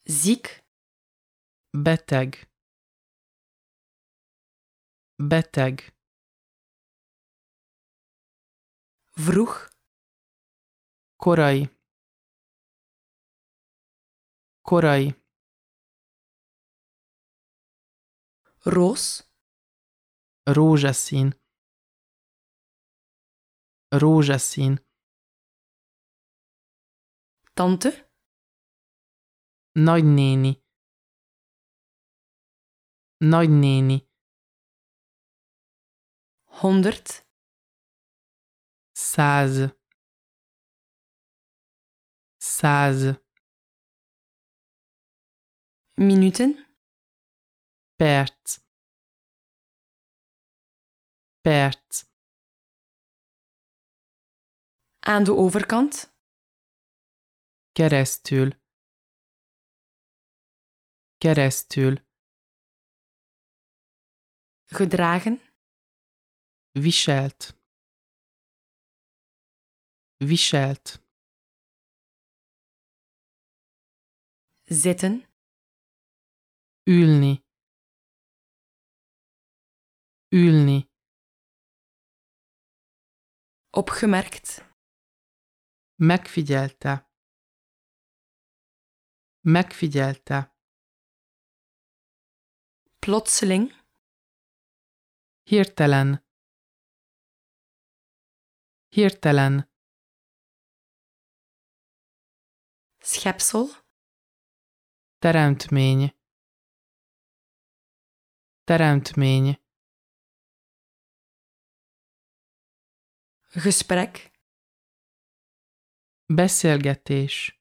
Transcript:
ziek, beteg, beteg, vroeg, korai, korai, roos, rózsaszín, rózsaszín, tante, nagynéni, nagynéni, 100, 100, 100, minuten, perc, perc, aan de overkant, keresztül, keresztül, gedragen, viselt, viselt, zitten, ülni, ülni, opgemerkt, megfigyelte, megfigyelte, plotseling, hirtelen, hirtelen, schepsel, teremtmény, teremtmény, gesprek, beszélgetés,